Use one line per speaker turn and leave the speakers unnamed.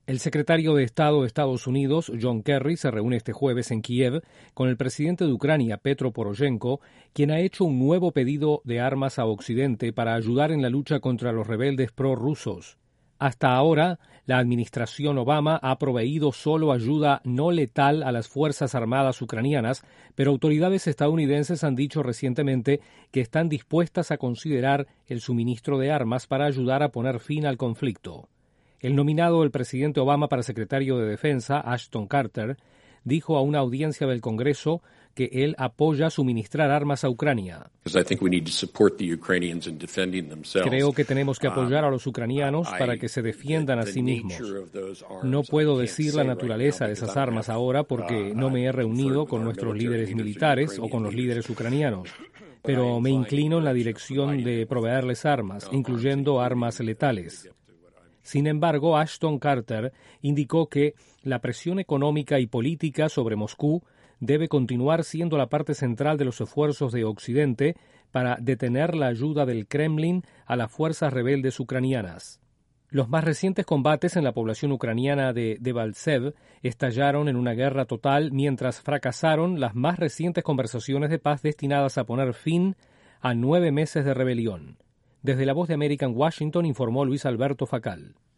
El secretario de Estado de Estados Unidos, John Kerry, se reúne este jueves en Kiev con el presidente de Ucrania, Petro Poroshenko, quien ha hecho un nuevo pedido de armas a Occidente para ayudar en la lucha contra los rebeldes prorrusos. Hasta ahora, la administración Obama ha proveído solo ayuda no letal a las Fuerzas Armadas ucranianas, pero autoridades estadounidenses han dicho recientemente que están dispuestas a considerar el suministro de armas para ayudar a poner fin al conflicto. El nominado del presidente Obama para secretario de Defensa, Ashton Carter, dijo a una audiencia del Congreso que él apoya suministrar armas a Ucrania. Creo que tenemos que apoyar a los ucranianos para que se defiendan a sí mismos. No puedo decir la naturaleza de esas armas ahora porque no me he reunido con nuestros líderes militares o con los líderes ucranianos, pero me inclino en la dirección de proveerles armas, incluyendo armas letales. Sin embargo, Ashton Carter indicó que la presión económica y política sobre Moscú debe continuar siendo la parte central de los esfuerzos de Occidente para detener la ayuda del Kremlin a las fuerzas rebeldes ucranianas. Los más recientes combates en la población ucraniana de Debaltsev estallaron en una guerra total mientras fracasaron las más recientes conversaciones de paz destinadas a poner fin a 9 meses de rebelión. Desde La Voz de América en Washington informó Luis Alberto Facal.